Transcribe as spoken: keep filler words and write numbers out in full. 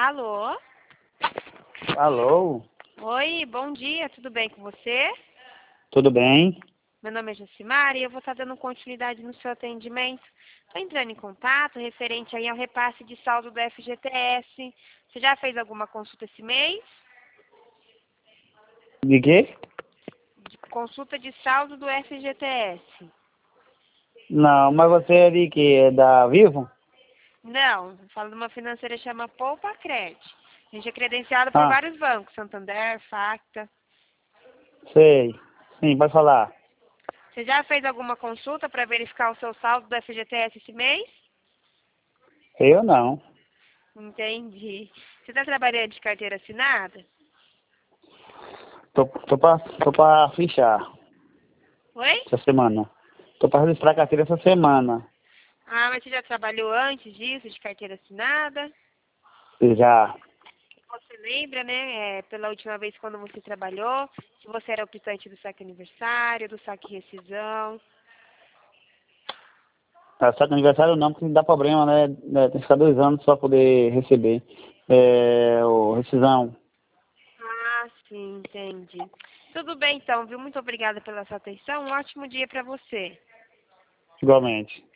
Alô? Alô? Oi, bom dia, tudo bem com você? Tudo bem? Meu nome é Jacimara e eu vou estar dando continuidade no seu atendimento. Estou entrando em contato referente aí ao repasse de saldo do F G T S. Você já fez alguma consulta esse mês? De quê? De consulta de saldo do F G T S. Não, mas você é de quê? É da Vivo? Não, eu falo de uma financeira que chama Poupa Cred. A gente é credenciado por Ah, vários bancos, Santander, Facta. sei. Sim, pode falar. Você já fez alguma consulta para verificar o seu saldo do F G T S esse mês? Eu não. Entendi. Você está trabalhando de carteira assinada? Tô, tô, pra, tô pra fichar Oi? essa semana. Tô pra registrar a carteira essa semana. Ah, mas você já trabalhou antes disso, de carteira assinada? Já. Você lembra, né, é, pela última vez quando você trabalhou, se você era optante do saque aniversário, do saque rescisão? Ah, só que aniversário não, porque dá problema, né? É, tem que ficar dois anos pra poder receber. É, o rescisão. Ah, sim, entendi. Tudo bem então, viu? Muito obrigada pela sua atenção. Um ótimo dia para você. Igualmente.